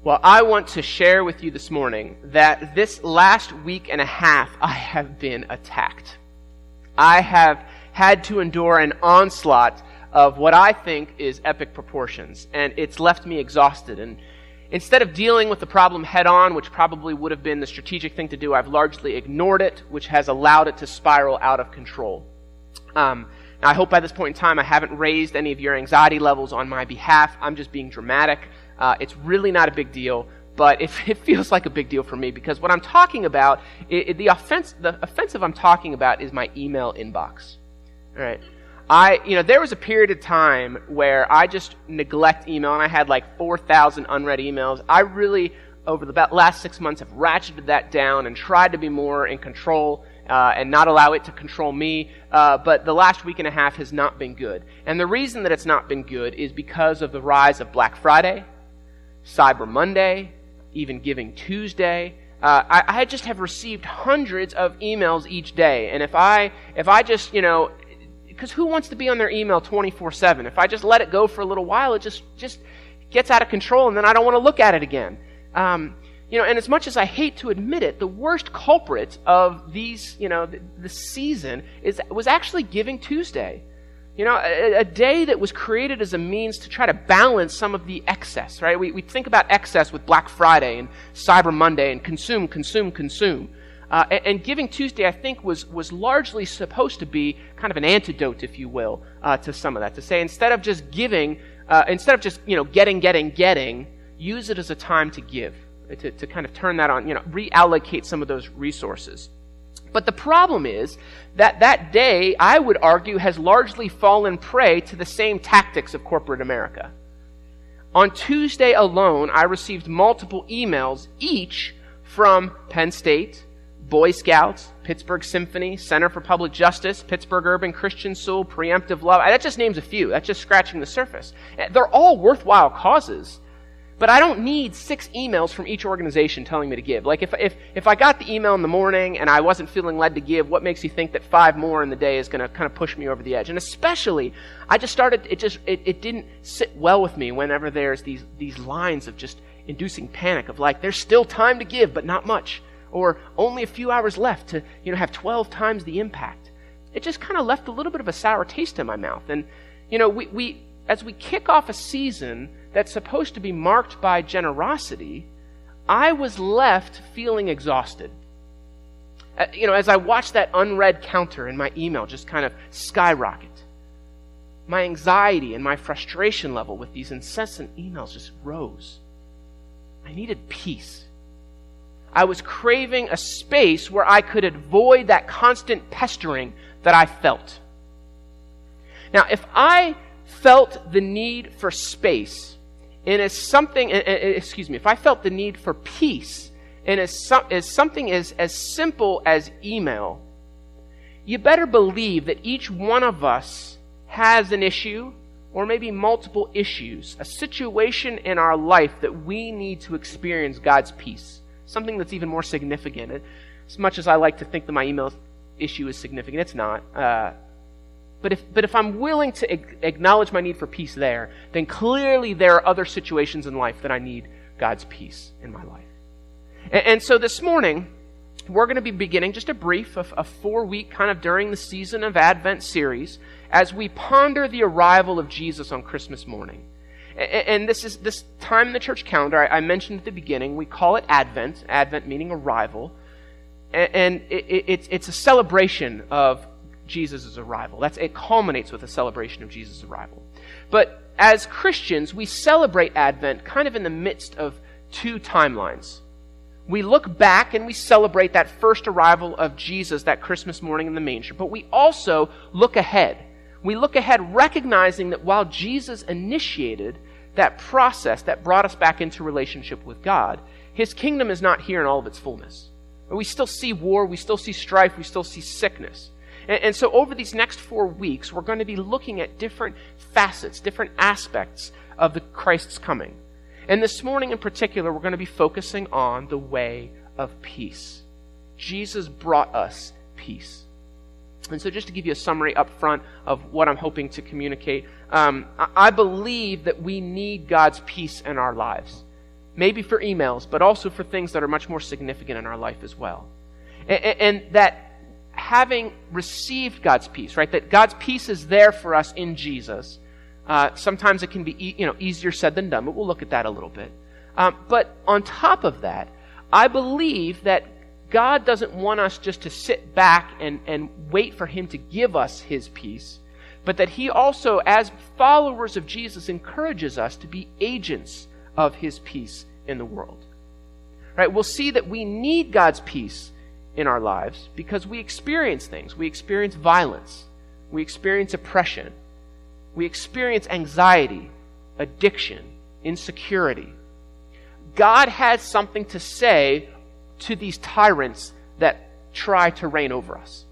Well, I want to share with you this morning that this last week and a half, I have been attacked. I have had to endure an onslaught of what I think is epic proportions, and it's left me exhausted. And instead of dealing with the problem head on, which probably would have been the strategic thing to do, I've largely ignored it, which has allowed it to spiral out of control. Now, I hope by this point in time I haven't raised any of your anxiety levels on my behalf. I'm just being dramatic. It's really not a big deal, but it feels like a big deal for me because what I'm talking about, the offensive I'm talking about is my email inbox. All right. There was a period of time where I just neglect email, and I had like 4,000 unread emails. I really, over the last 6 months, have ratcheted that down and tried to be more in control and not allow it to control me. But the last week and a half has not been good. And the reason that it's not been good is because of the rise of Black Friday, Cyber Monday, even Giving Tuesday. I just have received hundreds of emails each day. And if I just, because who wants to be on their email 24/7? If I just let it go for a little while, it just gets out of control, and then I don't want to look at it again. And as much as I hate to admit it, the worst culprit of these, the season was actually Giving Tuesday. A day that was created as a means to try to balance some of the excess, right? We think about excess with Black Friday and Cyber Monday and consume. And Giving Tuesday, I think, was largely supposed to be kind of an antidote, if you will, to some of that. To say, instead of just giving, getting, use it as a time to give, to kind of turn that on, reallocate some of those resources. But the problem is that day, I would argue, has largely fallen prey to the same tactics of corporate America. On Tuesday alone, I received multiple emails, each from Penn State, Boy Scouts, Pittsburgh Symphony, Center for Public Justice, Pittsburgh Urban Christian School, Preemptive Love. That just names a few. That's just scratching the surface. They're all worthwhile causes. But I don't need 6 emails from each organization telling me to give. Like if I got the email in the morning and I wasn't feeling led to give, what makes you think that 5 more in the day is going to kind of push me over the edge? And especially, I just started, it didn't sit well with me whenever there's these lines of just inducing panic of like, there's still time to give, but not much. Or only a few hours left to, have 12 times the impact. It just kind of left a little bit of a sour taste in my mouth. And, we as we kick off a season that's supposed to be marked by generosity, I was left feeling exhausted. As I watched that unread counter in my email just kind of skyrocket, my anxiety and my frustration level with these incessant emails just rose. I needed peace. I was craving a space where I could avoid that constant pestering that I felt. Now, if I felt the need for space, and if I felt the need for peace, and as something as simple as email, you better believe that each one of us has an issue, or maybe multiple issues, a situation in our life that we need to experience God's peace. Something that's even more significant. As much as I like to think that my email issue is significant, it's not. But if I'm willing to acknowledge my need for peace there, then clearly there are other situations in life that I need God's peace in my life. And so this morning, we're going to be beginning just a brief, a 4-week kind of during the season of Advent series as we ponder the arrival of Jesus on Christmas morning. And this time in the church calendar, I mentioned at the beginning, we call it Advent meaning arrival. And it's a celebration of Jesus' arrival. It culminates with a celebration of Jesus' arrival. But as Christians, we celebrate Advent kind of in the midst of 2 timelines. We look back and we celebrate that first arrival of Jesus that Christmas morning in the manger. But we also look ahead. We look ahead recognizing that while Jesus initiated that process that brought us back into relationship with God, His kingdom is not here in all of its fullness. We still see war, we still see strife, we still see sickness. And so over these next 4 weeks, we're going to be looking at different facets, different aspects of the Christ's coming. And this morning in particular, we're going to be focusing on the way of peace. Jesus brought us peace. And so just to give you a summary up front of what I'm hoping to communicate, I believe that we need God's peace in our lives. maybe for emails, but also for things that are much more significant in our life as well. And that having received God's peace, right, that God's peace is there for us in Jesus. Sometimes it can be easier said than done, but we'll look at that a little bit. But on top of that, I believe that God doesn't want us just to sit back and wait for Him to give us His peace, but that He also, as followers of Jesus, encourages us to be agents of His peace in the world. Right? We'll see that we need God's peace in our lives because we experience things. We experience violence. We experience oppression. We experience anxiety, addiction, insecurity. God has something to say to these tyrants that try to reign over us.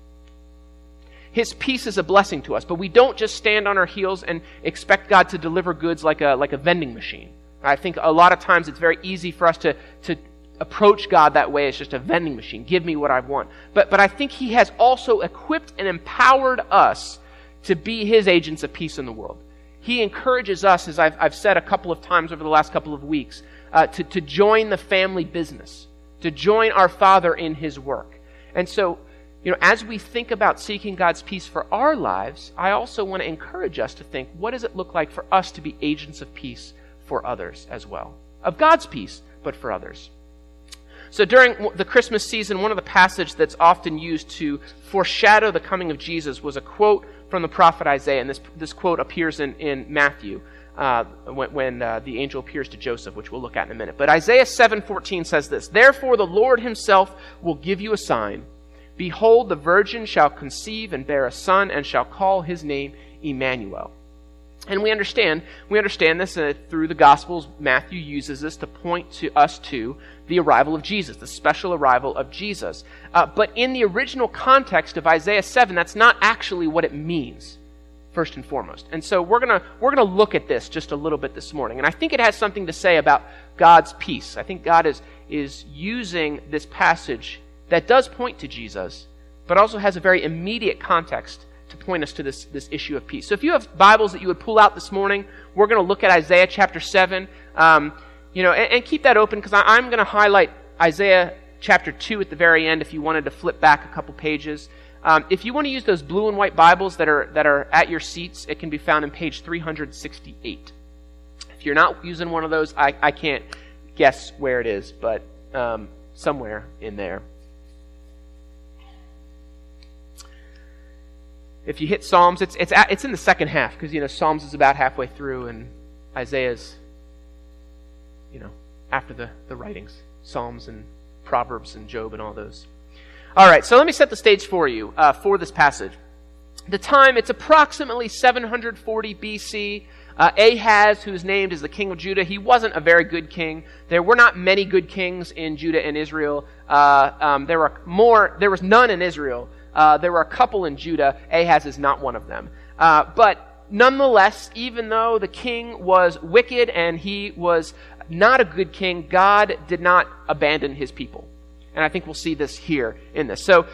His peace is a blessing to us, but we don't just stand on our heels and expect God to deliver goods like a vending machine. I think a lot of times it's very easy for us to approach God that way. It's just a vending machine. Give me what I want. But I think He has also equipped and empowered us to be His agents of peace in the world. He encourages us, as I've said a couple of times over the last couple of weeks, to join the family business, to join our Father in His work. And so, as we think about seeking God's peace for our lives, I also want to encourage us to think, what does it look like for us to be agents of peace for others as well? Of God's peace, but for others. So during the Christmas season, one of the passages that's often used to foreshadow the coming of Jesus was a quote from the prophet Isaiah, and this quote appears in Matthew when the angel appears to Joseph, which we'll look at in a minute. But Isaiah 7:14 says this, "Therefore the Lord Himself will give you a sign. Behold, the virgin shall conceive and bear a son, and shall call His name Emmanuel." And we understand this through the Gospels. Matthew uses this to point to us to the arrival of Jesus, the special arrival of Jesus. But in the original context of Isaiah 7, that's not actually what it means, first and foremost. And so we're gonna look at this just a little bit this morning. And I think it has something to say about God's peace. I think God is using this passage that does point to Jesus, but also has a very immediate context to point us to this issue of peace. So if you have Bibles that you would pull out this morning, we're going to look at Isaiah chapter 7. And keep that open because I'm going to highlight Isaiah chapter 2 at the very end if you wanted to flip back a couple pages. If you want to use those blue and white Bibles that are at your seats, it can be found in page 368. If you're not using one of those, I can't guess where it is, but somewhere in there. If you hit Psalms, it's in the second half because Psalms is about halfway through and Isaiah's after the writings, Psalms and Proverbs and Job and all those. All right, so let me set the stage for you for this passage. The time, it's approximately 740 BC. Ahaz, who's named as the king of Judah, he wasn't a very good king. There were not many good kings in Judah and Israel. There was none in Israel. There were a couple in Judah. Ahaz is not one of them. But nonetheless, even though the king was wicked and he was not a good king, God did not abandon His people. And I think we'll see this here in this. So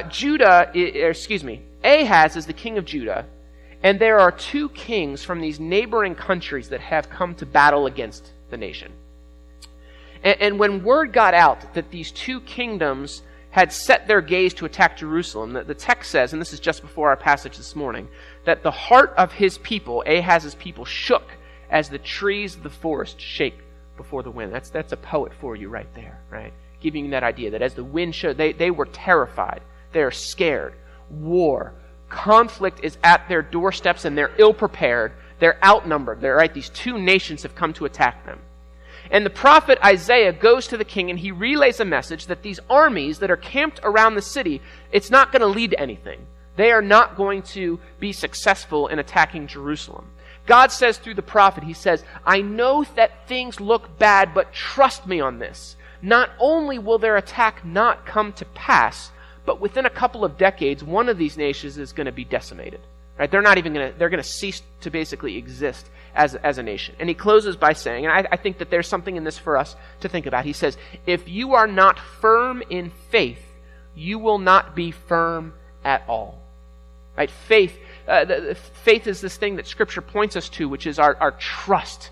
Ahaz is the king of Judah, and there are two kings from these neighboring countries that have come to battle against the nation. And when word got out that these two kingdoms had set their gaze to attack Jerusalem, the text says, and this is just before our passage this morning, that the heart of his people, Ahaz's people, shook as the trees of the forest shake before the wind. That's a poet for you right there, right? Giving you that idea that as the wind showed, they were terrified. They are scared. War, conflict is at their doorsteps and they're ill-prepared. They're outnumbered. These two nations have come to attack them. And the prophet Isaiah goes to the king and he relays a message that these armies that are camped around the city, it's not going to lead to anything. They are not going to be successful in attacking Jerusalem. God says through the prophet, He says, "I know that things look bad, but trust me on this. Not only will their attack not come to pass, but within a couple of decades, one of these nations is going to be decimated." Right? They're going to cease to basically exist as a nation. And he closes by saying, and I think that there's something in this for us to think about. He says, "If you are not firm in faith, you will not be firm at all." Right? Faith is this thing that Scripture points us to, which is our trust.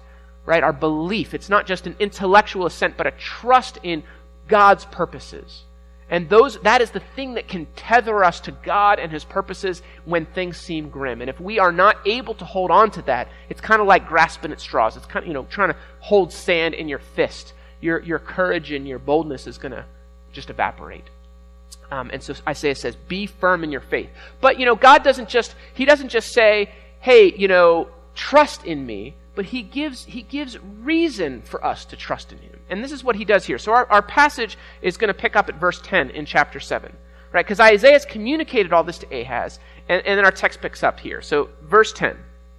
right? Our belief. It's not just an intellectual assent, but a trust in God's purposes. And that is the thing that can tether us to God and His purposes when things seem grim. And if we are not able to hold on to that, it's kind of like grasping at straws. It's kind of, trying to hold sand in your fist. Your courage and your boldness is going to just evaporate. And so Isaiah says, be firm in your faith. But, God doesn't just say, hey, trust in me. But he gives reason for us to trust in Him. And this is what He does here. So our passage is going to pick up at verse 10 in chapter 7. Right? Because Isaiah's communicated all this to Ahaz. And then our text picks up here. So verse 10.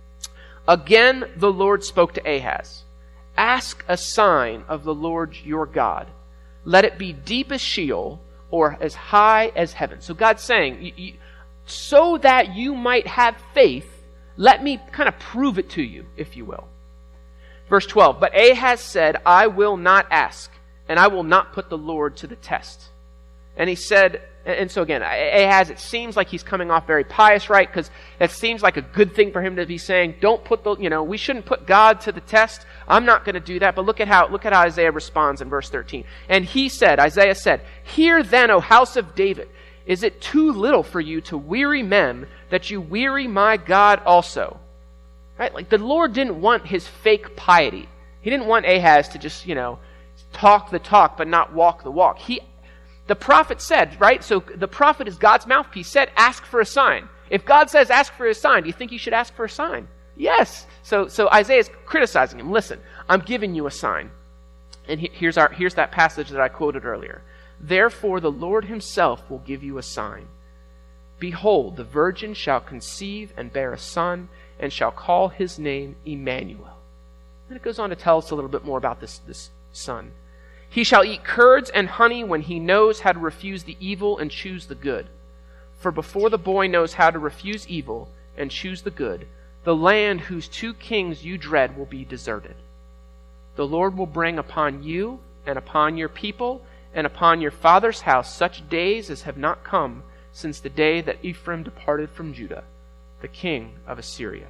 Again the Lord spoke to Ahaz. Ask a sign of the Lord your God. Let it be deep as Sheol or as high as heaven. So God's saying, so that you might have faith, let me kind of prove it to you, if you will. Verse 12, but Ahaz said, I will not ask, and I will not put the Lord to the test. And he said, and so again, Ahaz, it seems like he's coming off very pious, right? Because that seems like a good thing for him to be saying, don't put we shouldn't put God to the test. I'm not going to do that. But look at how Isaiah responds in verse 13. And Isaiah said, hear then, O house of David, is it too little for you to weary men that you weary my God also? Right? Like the Lord didn't want his fake piety. He didn't want Ahaz to just, talk the talk but not walk the walk. The prophet said, right? So the prophet is God's mouthpiece, said, ask for a sign. If God says ask for a sign, do you think you should ask for a sign? Yes. So Isaiah's criticizing him. Listen, I'm giving you a sign. And here's that passage that I quoted earlier. Therefore the Lord Himself will give you a sign. Behold, the virgin shall conceive and bear a son, and shall call his name Emmanuel. And it goes on to tell us a little bit more about this son. He shall eat curds and honey when he knows how to refuse the evil and choose the good. For before the boy knows how to refuse evil and choose the good, the land whose 2 kings you dread will be deserted. The Lord will bring upon you and upon your people and upon your father's house such days as have not come since the day that Ephraim departed from Judah, the king of Assyria.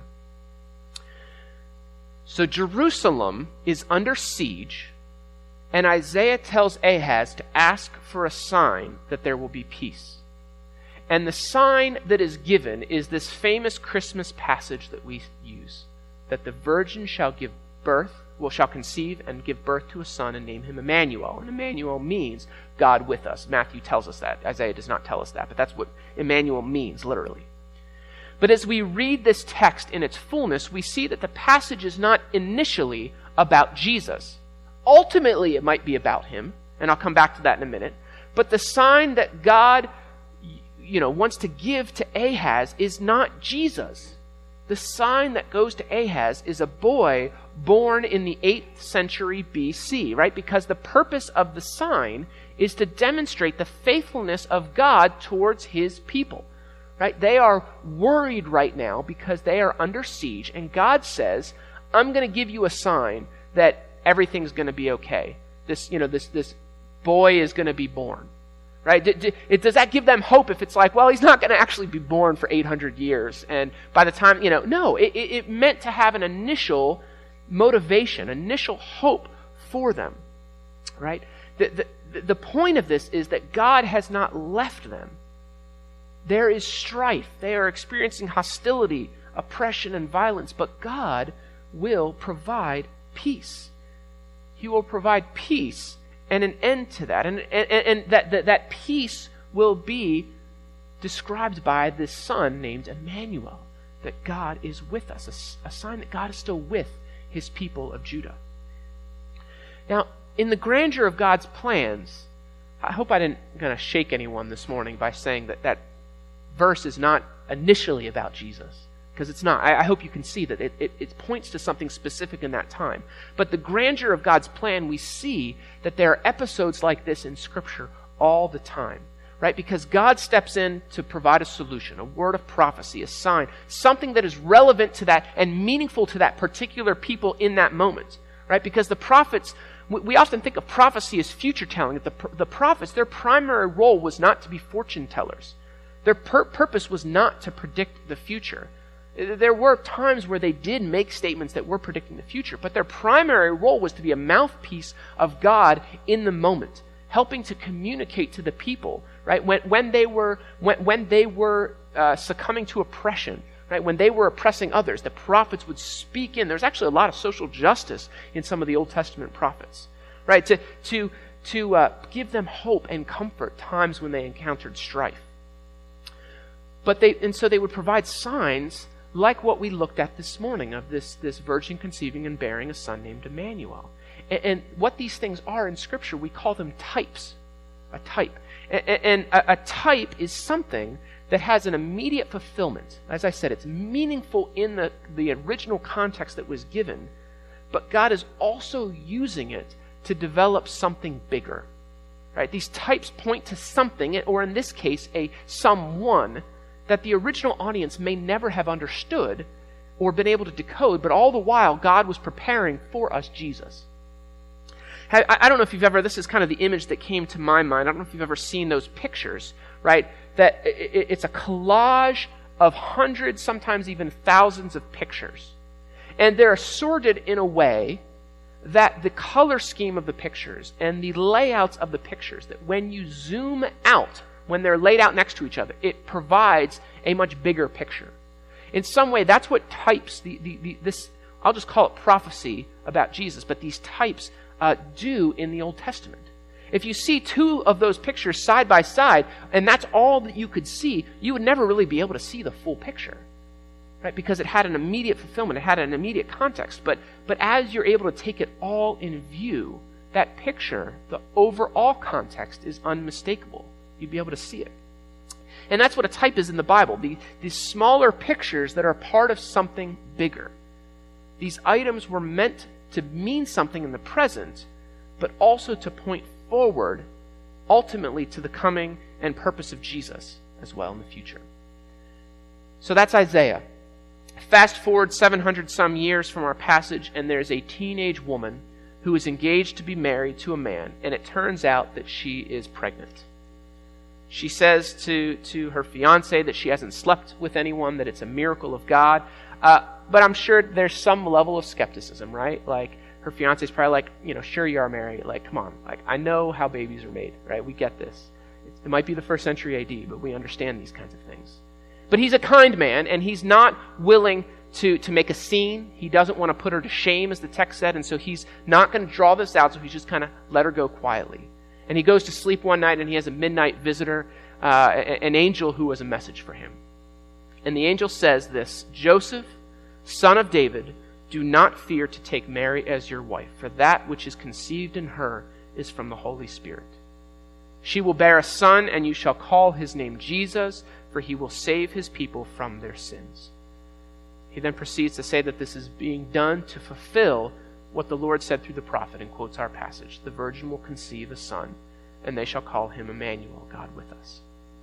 So Jerusalem is under siege, and Isaiah tells Ahaz to ask for a sign that there will be peace. And the sign that is given is this famous Christmas passage that we use, that the virgin shall conceive and give birth to a son and name him Emmanuel. And Emmanuel means God with us. Matthew tells us that. Isaiah does not tell us that, but that's what Emmanuel means, literally. But as we read this text in its fullness, we see that the passage is not initially about Jesus. Ultimately, it might be about Him, and I'll come back to that in a minute. But the sign that God, wants to give to Ahaz is not Jesus. The sign that goes to Ahaz is a boy born in the 8th century BC, right? Because the purpose of the sign is to demonstrate the faithfulness of God towards His people, right? They are worried right now because they are under siege, and God says, I'm going to give you a sign that everything's going to be okay. This boy is going to be born. Right? Does that give them hope if it's like, well, he's not going to actually be born for 800 years, and by the time, no, it meant to have an initial motivation, initial hope for them, right? The point of this is that God has not left them. There is strife. They are experiencing hostility, oppression, and violence, but God will provide peace. He will provide peace and an end to that. And that peace will be described by this son named Emmanuel, that God is with us, a sign that God is still with His people of Judah. Now, in the grandeur of God's plans, I hope I didn't kind of shake anyone this morning by saying that verse is not initially about Jesus. Because it's not. I hope you can see that it points to something specific in that time. But the grandeur of God's plan, we see that there are episodes like this in Scripture all the time. Right? Because God steps in to provide a solution, a word of prophecy, a sign, something that is relevant to that and meaningful to that particular people in that moment. Right? Because the prophets, we often think of prophecy as future telling. The prophets, their primary role was not to be fortune tellers. Their purpose was not to predict the future. There were times where they did make statements that were predicting the future, but their primary role was to be a mouthpiece of God in the moment, helping to communicate to the people, right? When they were succumbing to oppression, right? When they were oppressing others, the prophets would speak in. There's actually a lot of social justice in some of the Old Testament prophets, right? To give them hope and comfort times when they encountered strife. So they would provide signs like what we looked at this morning of this virgin conceiving and bearing a son named Emmanuel. And what these things are in Scripture, we call them types. A type. And a type is something that has an immediate fulfillment. As I said, it's meaningful in the original context that was given, but God is also using it to develop something bigger. Right? These types point to something, or in this case, a someone that the original audience may never have understood or been able to decode, but all the while God was preparing for us Jesus. I don't know if you've ever, this is kind of the image that came to my mind. I don't know if you've ever seen those pictures, right? That it's a collage of hundreds, sometimes even thousands of pictures. And they're assorted in a way that the color scheme of the pictures and the layouts of the pictures, that when you zoom out, when they're laid out next to each other, it provides a much bigger picture. In some way, that's what types, this, I'll just call it prophecy about Jesus, but these types do in the Old Testament. If you see two of those pictures side by side, and that's all that you could see, you would never really be able to see the full picture, right? Because it had an immediate fulfillment, it had an immediate context. But as you're able to take it all in view, that picture, the overall context is unmistakable. You'd be able to see it. And that's what a type is in the Bible, these smaller pictures that are part of something bigger. These items were meant to mean something in the present, but also to point forward, ultimately, to the coming and purpose of Jesus as well in the future. So that's Isaiah. Fast forward 700 some years from our passage, and there's a teenage woman who is engaged to be married to a man, and it turns out that she is pregnant. She says to her fiance that she hasn't slept with anyone, that it's a miracle of God. But I'm sure there's some level of skepticism, right? Like, her fiance's probably like, sure you are married. Like, come on. Like, I know how babies are made, right? We get this. It might be the 1st century AD, but we understand these kinds of things. But he's a kind man, and he's not willing to make a scene. He doesn't want to put her to shame, as the text said, and so he's not going to draw this out, so he's just kind of let her go quietly. And he goes to sleep one night, and he has a midnight visitor, an angel who has a message for him. And the angel says this, "Joseph, son of David, do not fear to take Mary as your wife, for that which is conceived in her is from the Holy Spirit. She will bear a son, and you shall call his name Jesus, for he will save his people from their sins." He then proceeds to say that this is being done to fulfill what the Lord said through the prophet, and quotes our passage, "The virgin will conceive a son, and they shall call him Emmanuel, God with us."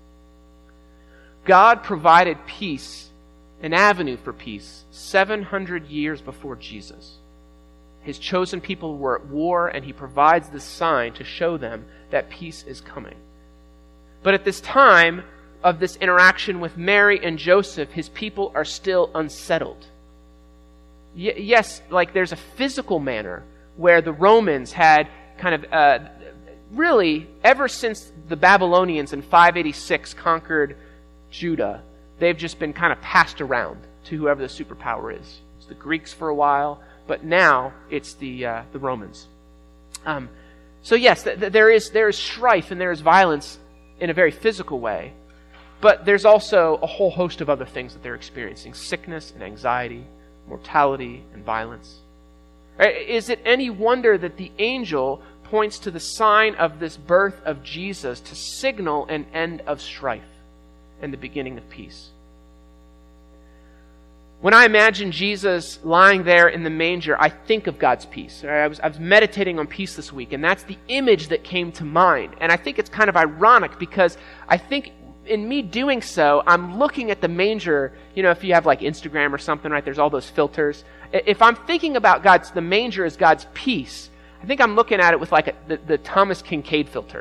God provided peace, an avenue for peace, 700 years before Jesus. His chosen people were at war, and he provides this sign to show them that peace is coming. But at this time of this interaction with Mary and Joseph, his people are still unsettled. Yes, like there's a physical manner where the Romans had kind of, really, ever since the Babylonians in 586 conquered Judah, they've just been kind of passed around to whoever the superpower is. It's the Greeks for a while, but now it's the Romans. So yes, there is strife and there is violence in a very physical way, but there's also a whole host of other things that they're experiencing: sickness and anxiety, mortality and violence. Is it any wonder that the angel points to the sign of this birth of Jesus to signal an end of strife and the beginning of peace? When I imagine Jesus lying there in the manger, I think of God's peace. I was meditating on peace this week, and that's the image that came to mind. And I think it's kind of ironic because I think in me doing so, I'm looking at the manger. If you have like Instagram or something, right, there's all those filters. If I'm thinking about the manger as God's peace, I think I'm looking at it with like the Thomas Kincaid filter.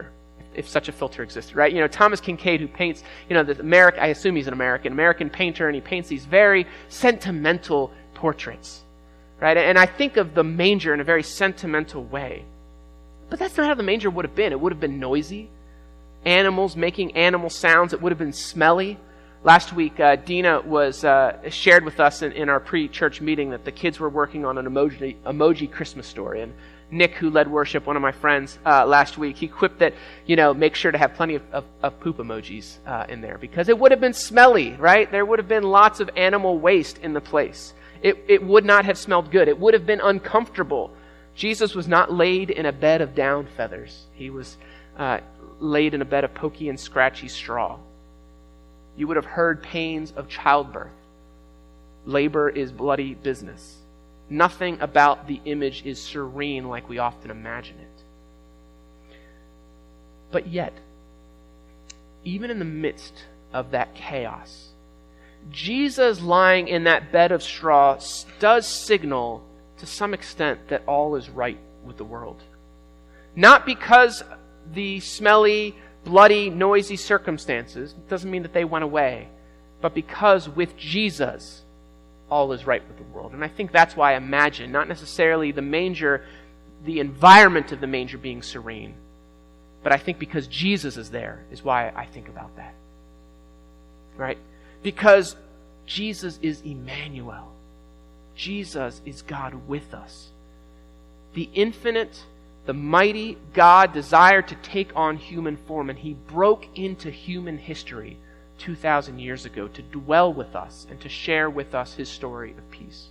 if such a filter existed, right? You know, Thomas Kincaid, who paints, you know, I assume he's an American painter, and he paints these very sentimental portraits, right? And I think of the manger in a very sentimental way. But that's not how the manger would have been. It would have been noisy. Animals making animal sounds. It would have been smelly. Last week, Dina was shared with us in our pre-church meeting that the kids were working on an emoji Christmas story. And Nick, who led worship, one of my friends, last week, he quipped that, you know, make sure to have plenty of poop emojis in there, because it would have been smelly, right? There would have been lots of animal waste in the place. It would not have smelled good. It would have been uncomfortable. Jesus was not laid in a bed of down feathers. He was laid in a bed of pokey and scratchy straw. You would have heard pains of childbirth. Labor is bloody business. Nothing about the image is serene like we often imagine it. But yet, even in the midst of that chaos, Jesus lying in that bed of straw does signal to some extent that all is right with the world. Not because the smelly, bloody, noisy circumstances doesn't mean that they went away, but because with Jesus, all is right with the world. And I think that's why I imagine, not necessarily the manger, the environment of the manger being serene, but I think because Jesus is there is why I think about that. Right? Because Jesus is Emmanuel. Jesus is God with us. The infinite, the mighty God desired to take on human form, and he broke into human history 2,000 years ago to dwell with us and to share with us his story of peace.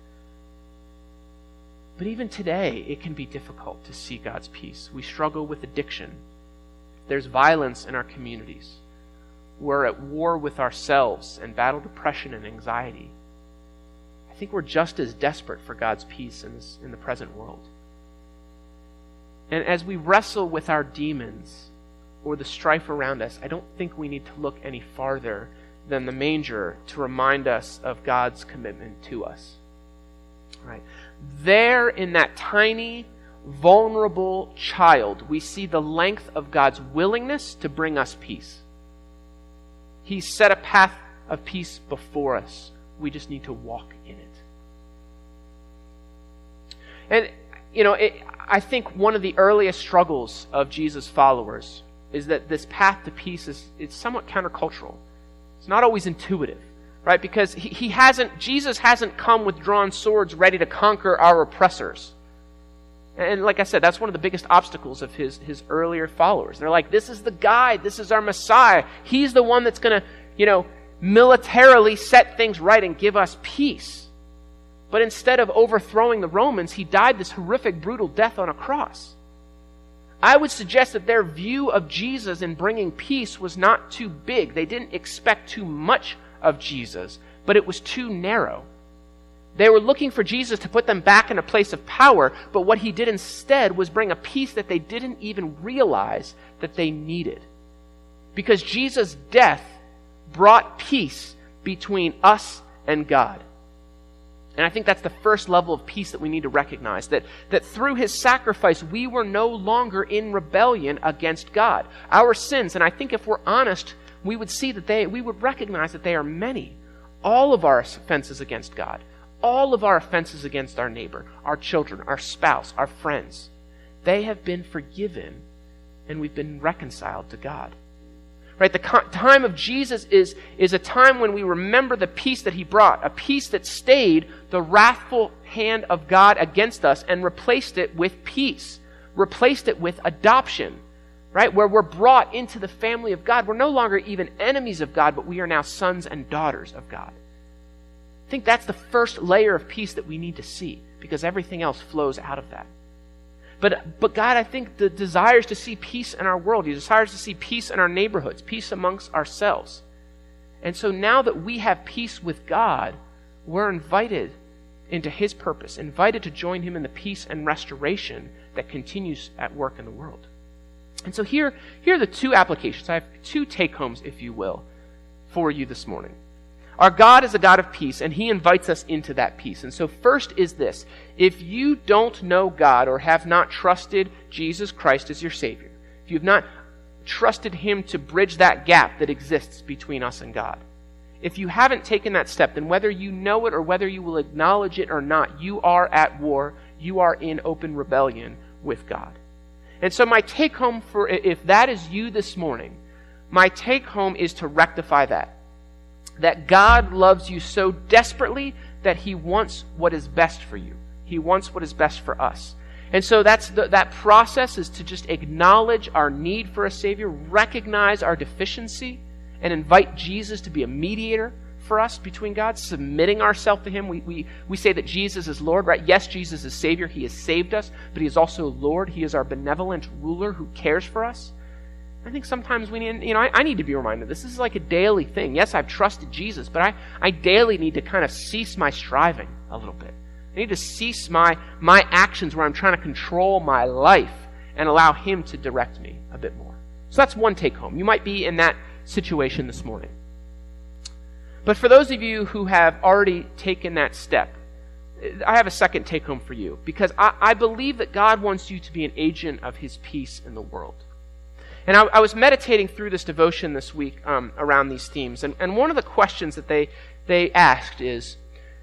But even today, it can be difficult to see God's peace. We struggle with addiction. There's violence in our communities. We're at war with ourselves and battle depression and anxiety. I think we're just as desperate for God's peace in the present world. And as we wrestle with our demons or the strife around us, I don't think we need to look any farther than the manger to remind us of God's commitment to us. Right? There in that tiny, vulnerable child, we see the length of God's willingness to bring us peace. He set a path of peace before us. We just need to walk in it. And, you know, I think one of the earliest struggles of Jesus' followers is that this path to peace is somewhat countercultural. It's not always intuitive, right? Because Jesus hasn't come with drawn swords ready to conquer our oppressors. And like I said, that's one of the biggest obstacles of his earlier followers. They're like, this is the guide, this is our Messiah. He's the one that's going to, you know, militarily set things right and give us peace. But instead of overthrowing the Romans, he died this horrific, brutal death on a cross. I would suggest that their view of Jesus in bringing peace was not too big. They didn't expect too much of Jesus, but it was too narrow. They were looking for Jesus to put them back in a place of power, but what he did instead was bring a peace that they didn't even realize that they needed. Because Jesus' death brought peace between us and God. And I think that's the first level of peace that we need to recognize, that through his sacrifice, we were no longer in rebellion against God. Our sins, and I think if we're honest, we would see that we would recognize that they are many. All of our offenses against God, all of our offenses against our neighbor, our children, our spouse, our friends, they have been forgiven, and we've been reconciled to God. Right? The time of Jesus is a time when we remember the peace that he brought, a peace that stayed the wrathful hand of God against us and replaced it with peace, replaced it with adoption, right? Where we're brought into the family of God. We're no longer even enemies of God, but we are now sons and daughters of God. I think that's the first layer of peace that we need to see, because everything else flows out of that. But God, I think, desires to see peace in our world. He desires to see peace in our neighborhoods, peace amongst ourselves. And so now that we have peace with God, we're invited into his purpose, invited to join him in the peace and restoration that continues at work in the world. And so here are the two applications. I have two take-homes, if you will, for you this morning. Our God is a God of peace, and he invites us into that peace. And so first is this: if you don't know God or have not trusted Jesus Christ as your Savior, if you've not trusted Him to bridge that gap that exists between us and God. If you haven't taken that step, then whether you know it or whether you will acknowledge it or not, you are at war. You are in open rebellion with God. And so my take home for, if that is you this morning, my take home is to rectify that. That God loves you so desperately that He wants what is best for you. He wants what is best for us. And so that process is to just acknowledge our need for a Savior, recognize our deficiency, and invite Jesus to be a mediator for us between God, submitting ourselves to Him. We say that Jesus is Lord, right? Yes, Jesus is Savior. He has saved us, but He is also Lord. He is our benevolent ruler who cares for us. I think sometimes we need, I need to be reminded. This is like a daily thing. Yes, I've trusted Jesus, but I daily need to kind of cease my striving a little bit. I need to cease my actions where I'm trying to control my life and allow Him to direct me a bit more. So that's one take home. You might be in that situation this morning. But for those of you who have already taken that step, I have a second take home for you, because I believe that God wants you to be an agent of His peace in the world. And I was meditating through this devotion this week around these themes, and one of the questions that they asked is,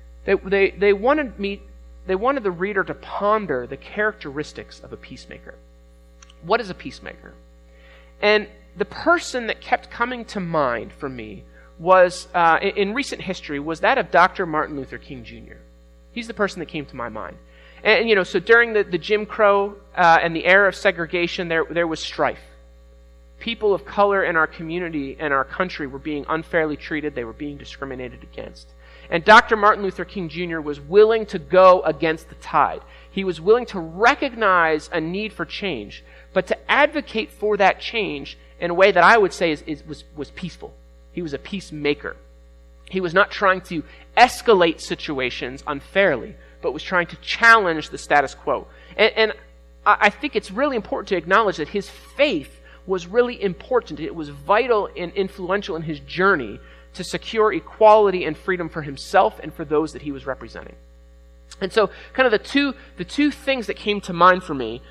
they wanted the reader to ponder the characteristics of a peacemaker. What is a peacemaker? And the person that kept coming to mind for me was, in recent history, was that of Dr. Martin Luther King Jr. He's the person that came to my mind. And so during the Jim Crow and the era of segregation, there was strife. People of color in our community and our country were being unfairly treated. They were being discriminated against. And Dr. Martin Luther King Jr. was willing to go against the tide. He was willing to recognize a need for change, but to advocate for that change in a way that I would say was peaceful. He was a peacemaker. He was not trying to escalate situations unfairly, but was trying to challenge the status quo. And I think it's really important to acknowledge that his faith was really important. It was vital and influential in his journey to secure equality and freedom for himself and for those that he was representing. And so kind of the two things that came to mind for me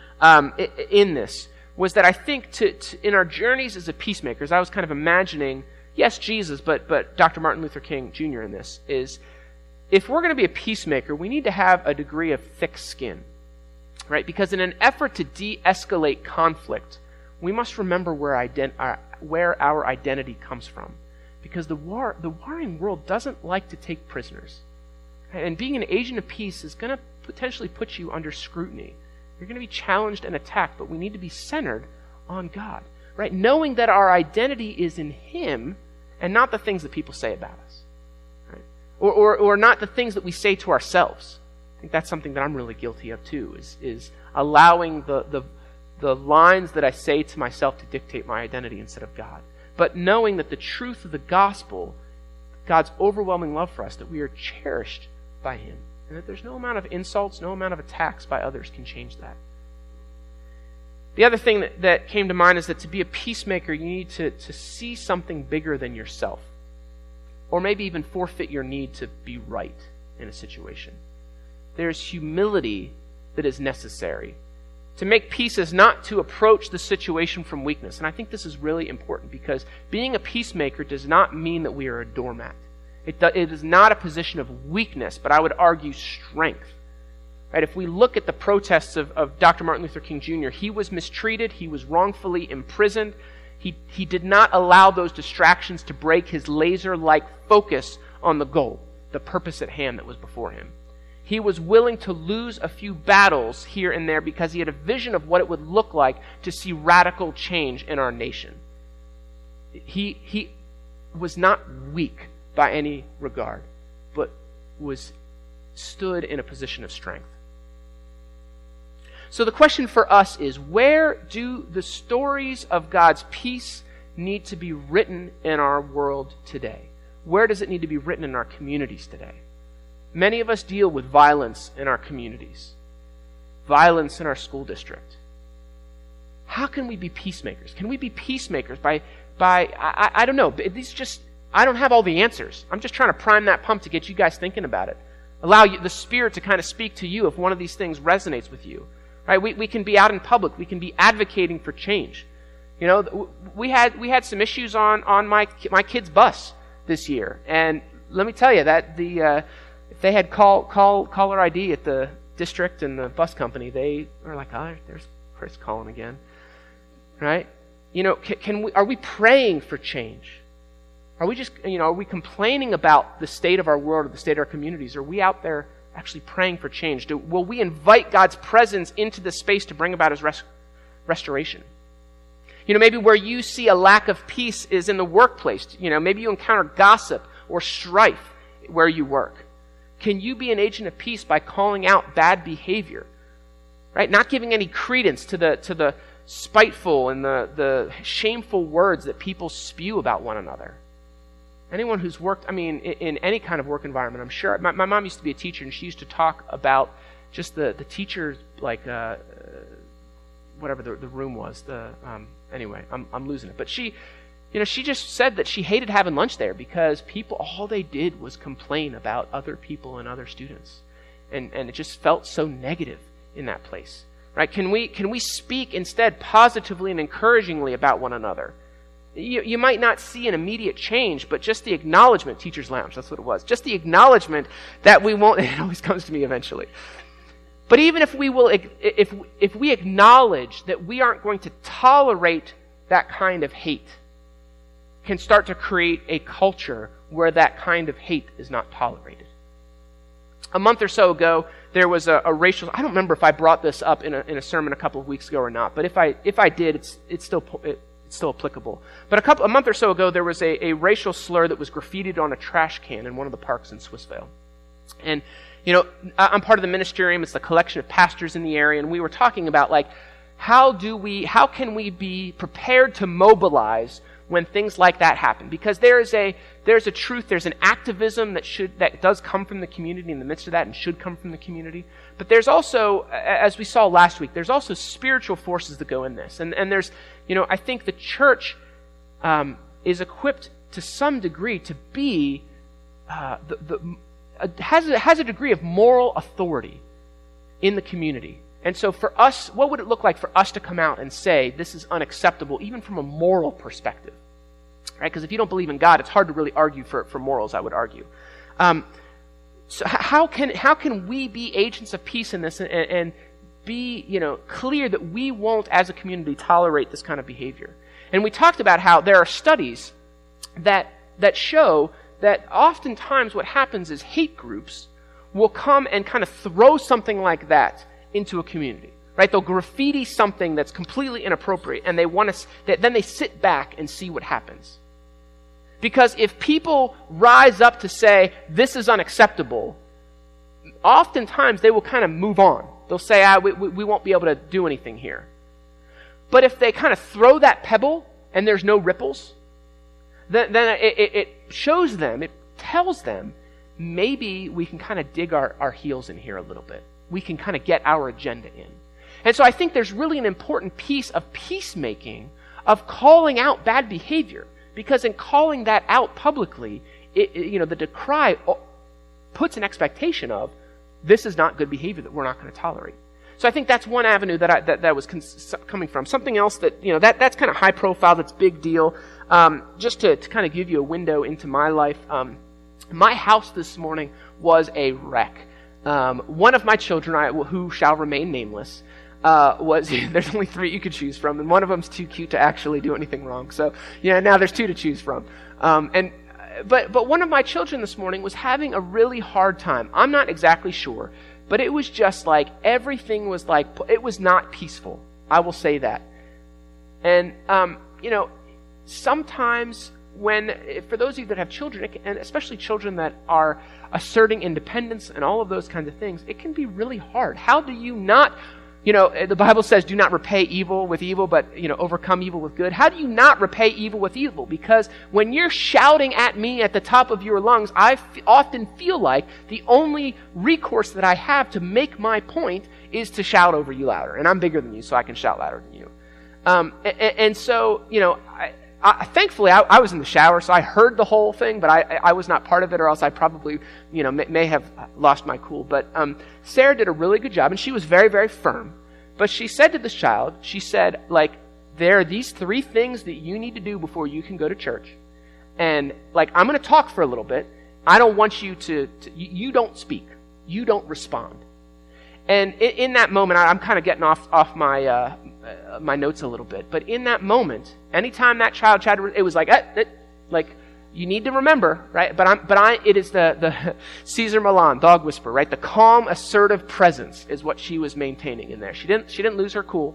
in this was that I think in our journeys as a peacemakers, I was kind of imagining, yes, Jesus, but Dr. Martin Luther King Jr. in this, is if we're going to be a peacemaker, we need to have a degree of thick skin, right? Because in an effort to de-escalate conflict, we must remember where our identity comes from. Because the warring world doesn't like to take prisoners. And being an agent of peace is going to potentially put you under scrutiny. You're going to be challenged and attacked, but we need to be centered on God, right? Knowing that our identity is in Him and not the things that people say about us, right? Or not the things that we say to ourselves. I think that's something that I'm really guilty of too, is allowing the lines that I say to myself to dictate my identity instead of God. But knowing that the truth of the gospel, God's overwhelming love for us, that we are cherished by Him, and that there's no amount of insults, no amount of attacks by others can change that. The other thing that came to mind is that to be a peacemaker, you need to see something bigger than yourself, or maybe even forfeit your need to be right in a situation. There's humility that is necessary. To make peace is not to approach the situation from weakness. And I think this is really important, because being a peacemaker does not mean that we are a doormat. It is not a position of weakness, but I would argue strength. Right? If we look at the protests of Dr. Martin Luther King Jr., he was mistreated, he was wrongfully imprisoned. He did not allow those distractions to break his laser-like focus on the goal, the purpose at hand that was before him. He was willing to lose a few battles here and there because he had a vision of what it would look like to see radical change in our nation. He was not weak by any regard, but stood in a position of strength. So the question for us is, where do the stories of God's peace need to be written in our world today? Where does it need to be written in our communities today? Many of us deal with violence in our communities, violence in our school district. How can we be peacemakers? Can we be peacemakers by I don't know. I don't have all the answers. I'm just trying to prime that pump to get you guys thinking about it. Allow the Spirit to kind of speak to you if one of these things resonates with you. Right? We can be out in public. We can be advocating for change. You know, we had some issues on my kid's bus this year, and let me tell you that if they had caller ID at the district and the bus company, they were like, "Oh, there's Chris calling again," right? You know, are we praying for change? Are we complaining about the state of our world or the state of our communities? Are we out there actually praying for change? Will we invite God's presence into the space to bring about His restoration? You know, maybe where you see a lack of peace is in the workplace. You know, maybe you encounter gossip or strife where you work. Can you be an agent of peace by calling out bad behavior? Right? Not giving any credence to the spiteful and the shameful words that people spew about one another. Anyone who's worked, in any kind of work environment, I'm sure. My mom used to be a teacher, and she used to talk about just the teachers, like whatever the room was. Anyway, I'm losing it. But she just said that she hated having lunch there because people, all they did was complain about other people and other students, and it just felt so negative in that place. Right? Can we speak instead positively and encouragingly about one another? You might not see an immediate change, but just the acknowledgement, teacher's lounge, that's what it was. Just the acknowledgement that we won't, it always comes to me eventually. But even if we acknowledge that we aren't going to tolerate that kind of hate, can start to create a culture where that kind of hate is not tolerated. A month or so ago, there was a racial, I don't remember if I brought this up in a sermon a couple of weeks ago or not, but if I did, it's still applicable. But a month or so ago, there was a racial slur that was graffitied on a trash can in one of the parks in Swissvale. And, you know, I'm part of the ministerium. It's the collection of pastors in the area, and we were talking about, like, how can we be prepared to mobilize when things like that happen? Because there's a truth, there's an activism that does come from the community in the midst of that and should come from the community. But there's also, as we saw last week, there's also spiritual forces that go in this. And there's, you know, I think the church is equipped to some degree to be has a degree of moral authority in the community. And so for us, what would it look like for us to come out and say, this is unacceptable, even from a moral perspective? Right? Because if you don't believe in God, it's hard to really argue for morals, I would argue. So how can we be agents of peace in this and be, you know, clear that we won't, as a community, tolerate this kind of behavior? And we talked about how there are studies that show that oftentimes what happens is hate groups will come and kind of throw something like that into a community, right? They'll graffiti something that's completely inappropriate, and then they sit back and see what happens. Because if people rise up to say, this is unacceptable, oftentimes they will kind of move on. They'll say, we won't be able to do anything here. But if they kind of throw that pebble and there's no ripples, then it shows them, it tells them, maybe we can kind of dig our heels in here a little bit. We can kind of get our agenda in. And so I think there's really an important piece of peacemaking, of calling out bad behavior. Because in calling that out publicly, the decry puts an expectation of, this is not good behavior that we're not going to tolerate. So I think that's one avenue that was coming from. Something else that's kind of high profile, that's big deal. Just to kind of give you a window into my life, my house this morning was a wreck. One of my children, who shall remain nameless, there's only 3 you could choose from, and one of them's too cute to actually do anything wrong. So, yeah, now there's 2 to choose from. But one of my children this morning was having a really hard time. I'm not exactly sure, but it was just like everything was like, it was not peaceful. I will say that. And, sometimes for those of you that have children, and especially children that are asserting independence and all of those kinds of things, it can be really hard. How do you not, the Bible says, do not repay evil with evil, but, overcome evil with good. How do you not repay evil with evil? Because when you're shouting at me at the top of your lungs, I often feel like the only recourse that I have to make my point is to shout over you louder. And I'm bigger than you, so I can shout louder than you. And so, thankfully, I was in the shower, so I heard the whole thing, but I was not part of it, or else I probably, may have lost my cool. But Sarah did a really good job, and she was very, very firm. But she said to the child, she said, like, there are these 3 things that you need to do before you can go to church. And I'm going to talk for a little bit. I don't want you you don't speak. You don't respond. And in that moment, I'm kind of getting off my my notes a little bit. But in that moment, anytime that child chatted, it was you need to remember, right? It is the Cesar Millan, dog whisperer, right? The calm, assertive presence is what she was maintaining in there. She didn't lose her cool.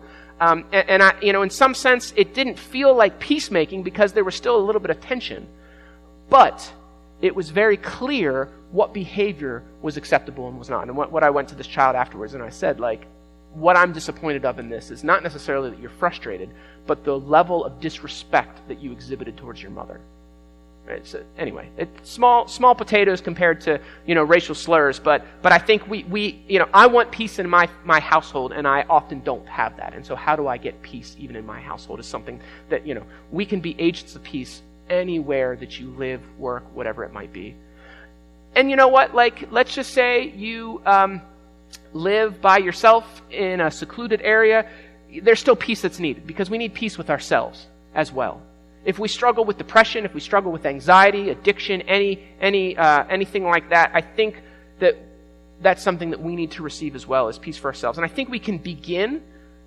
In some sense, it didn't feel like peacemaking because there was still a little bit of tension. But it was very clear what behavior was acceptable and was not. And what I went to this child afterwards and I said, what I'm disappointed of in this is not necessarily that you're frustrated, but the level of disrespect that you exhibited towards your mother. Right? So anyway, it's small potatoes compared to racial slurs, but I think I want peace in my household, and I often don't have that. And so how do I get peace even in my household is something that we can be agents of peace anywhere that you live, work, whatever it might be. And you know what? Let's just say you live by yourself in a secluded area. There's still peace that's needed because we need peace with ourselves as well. If we struggle with depression, if we struggle with anxiety, addiction, anything like that, I think that's something that we need to receive as well as peace for ourselves. And I think we can begin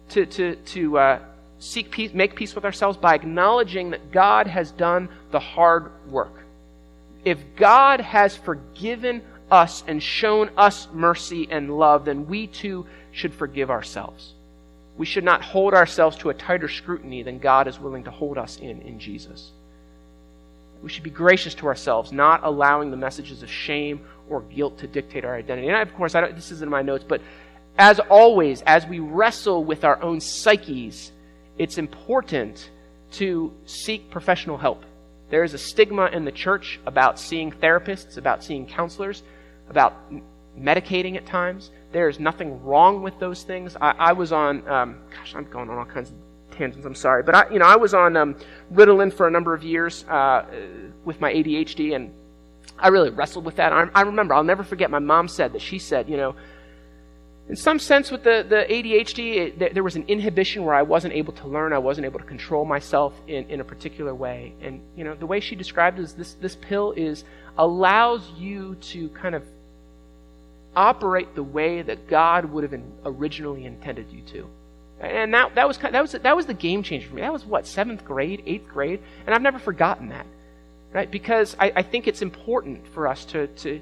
to seek peace, make peace with ourselves by acknowledging that God has done the hard work. If God has forgiven us and shown us mercy and love, then we too should forgive ourselves. We should not hold ourselves to a tighter scrutiny than God is willing to hold us in Jesus. We should be gracious to ourselves, not allowing the messages of shame or guilt to dictate our identity. And of course, this isn't in my notes, but as always, as we wrestle with our own psyches, it's important to seek professional help. There is a stigma in the church about seeing therapists, about seeing counselors, about medicating at times. There is nothing wrong with those things. I was on, I'm going on all kinds of tangents, I'm sorry, but I was on Ritalin for a number of years with my ADHD, and I really wrestled with that. I remember, I'll never forget, my mom said that she said, in some sense with the ADHD, there was an inhibition where I wasn't able to learn, I wasn't able to control myself in a particular way. And, the way she described it is this pill allows you to kind of operate the way that God would have originally intended you to. And that was the game changer for me. That was 7th grade, 8th grade, and I've never forgotten that. Right? Because I think it's important for us to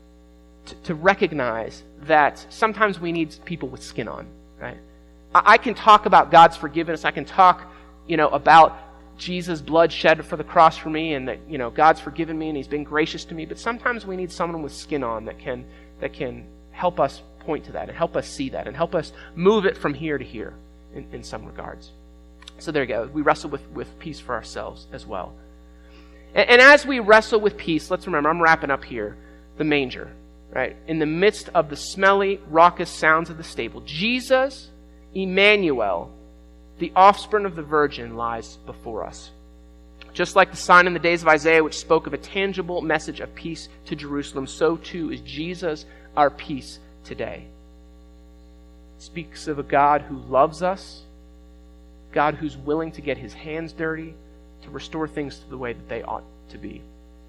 recognize that sometimes we need people with skin on, right? I can talk about God's forgiveness. I can talk, about Jesus' blood shed for the cross for me, and that, God's forgiven me and He's been gracious to me. But sometimes we need someone with skin on that can help us point to that and help us see that and help us move it from here to here in some regards. So there you go. We wrestle with peace for ourselves as well. And as we wrestle with peace, let's remember, I'm wrapping up here, the manger. Right? In the midst of the smelly, raucous sounds of the stable, Jesus, Emmanuel, the offspring of the Virgin, lies before us. Just like the sign in the days of Isaiah, which spoke of a tangible message of peace to Jerusalem, so too is Jesus our peace today. It speaks of a God who loves us, God who's willing to get His hands dirty to restore things to the way that they ought to be.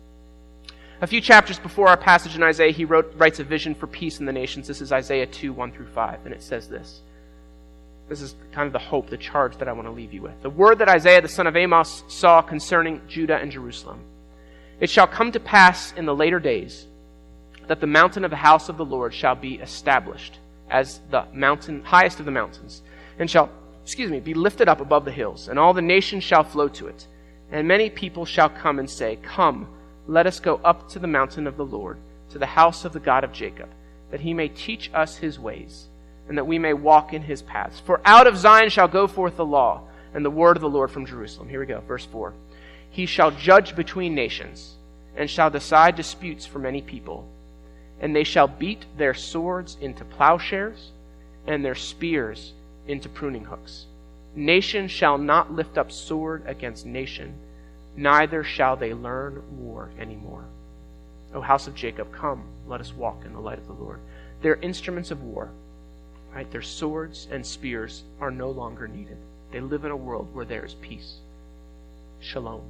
A few chapters before our passage in Isaiah, he writes a vision for peace in the nations. This is Isaiah 2, 1-5, and it says this. This is kind of the hope, the charge that I want to leave you with. The word that Isaiah the son of Amos saw concerning Judah and Jerusalem. It shall come to pass in the later days that the mountain of the house of the Lord shall be established as the mountain, highest of the mountains, and shall, be lifted up above the hills, and all the nations shall flow to it. And many people shall come and say, Come, let us go up to the mountain of the Lord, to the house of the God of Jacob, that He may teach us His ways, and that we may walk in His paths. For out of Zion shall go forth the law, and the word of the Lord from Jerusalem. Here we go, verse 4. He shall judge between nations, and shall decide disputes for many people. And they shall beat their swords into plowshares, and their spears into pruning hooks. Nation shall not lift up sword against nation, neither shall they learn war anymore. O house of Jacob, come, let us walk in the light of the Lord. Their instruments of war, right, their swords and spears are no longer needed. They live in a world where there is peace. Shalom.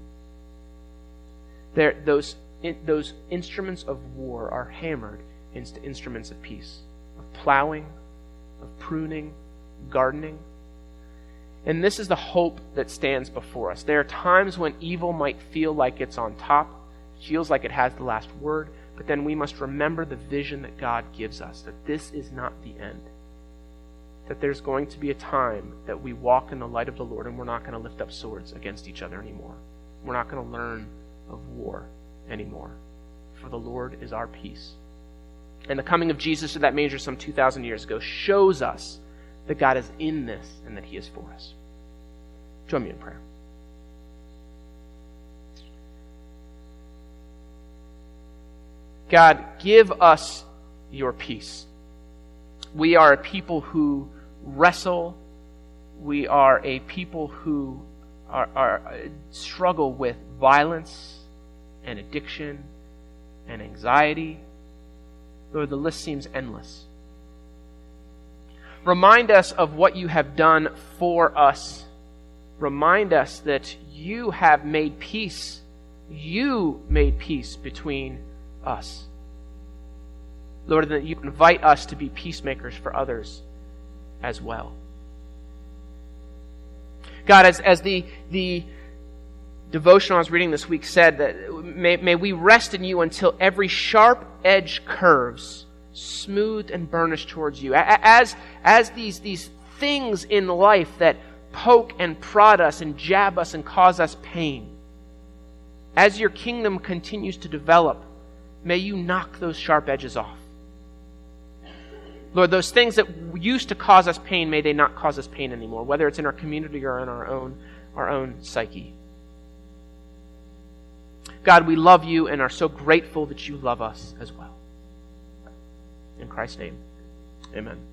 Those instruments of war are hammered into instruments of peace, of plowing, of pruning, gardening. And this is the hope that stands before us. There are times when evil might feel like it's on top, feels like it has the last word, but then we must remember the vision that God gives us, that this is not the end. That there's going to be a time that we walk in the light of the Lord and we're not going to lift up swords against each other anymore. We're not going to learn of war anymore. For the Lord is our peace. And the coming of Jesus to that manger some 2,000 years ago shows us that God is in this and that He is for us. Join me in prayer. God, give us your peace. We are a people who wrestle. We are a people who struggle with violence and addiction and anxiety. Lord, the list seems endless. Remind us of what you have done for us. Remind us that you have made peace. You made peace between us. Lord, that you invite us to be peacemakers for others as well. God, as the devotional I was reading this week said, that may we rest in you until every sharp edge curves, smooth and burnished towards you. As these things in life that poke and prod us and jab us and cause us pain, as your kingdom continues to develop, may you knock those sharp edges off. Lord, those things that used to cause us pain, may they not cause us pain anymore, whether it's in our community or in our own psyche. God, we love you and are so grateful that you love us as well. In Christ's name, amen.